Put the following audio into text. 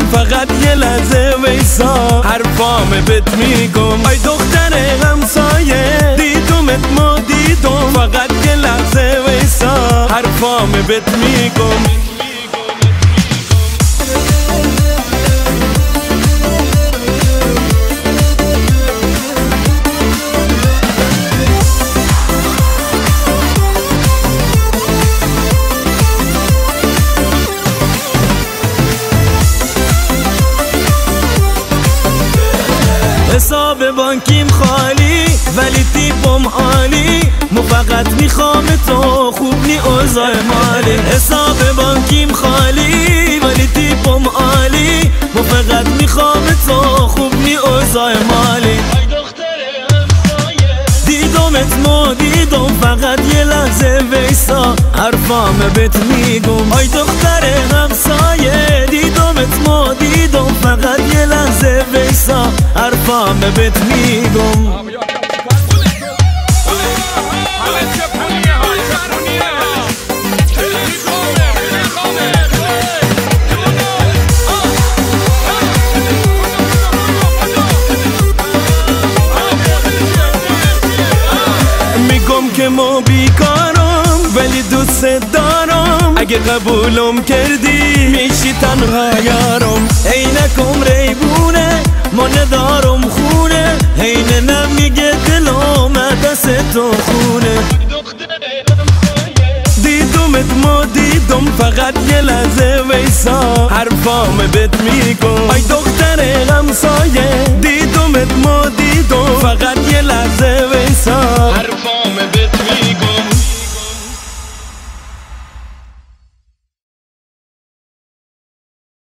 فقط یه لحظه ویسا حرفام بهت میگم. ای دختر همسایه دیدمت ما دیدم، فقط یه لحظه ویسا حرفام بهت میگم. حساب بانکیم خالی ولی تیپم عالی، مو فقط میخوام تو خوب نی اوضاع مالی. حساب بانکیم خالی ولی تیپم عالی، مو فقط میخوام تو خوب نی اوضاع مالی. ای دختر همسایه دیدمت ما دیدم، فقط یه لحظه ویسا حرفام بهت میگم. ای دختر همسایه دیدمت ما دیدم، فقط یه لحظه ویسا حرفام بهت میگم. میگم که ما بیکارم ولی دوست دارم، اگه قبولم کردی میشی تنها یارم. عینکم ریبونه ما ندارم خونه، حین نمیگه دلم دست تو خونه. دیدمت ما دیدم، فقط یه لحظه ویسا حرفام بهت میگم. ای دختر همسایه دیدمت ما دیدم، فقط یه لحظه ویسا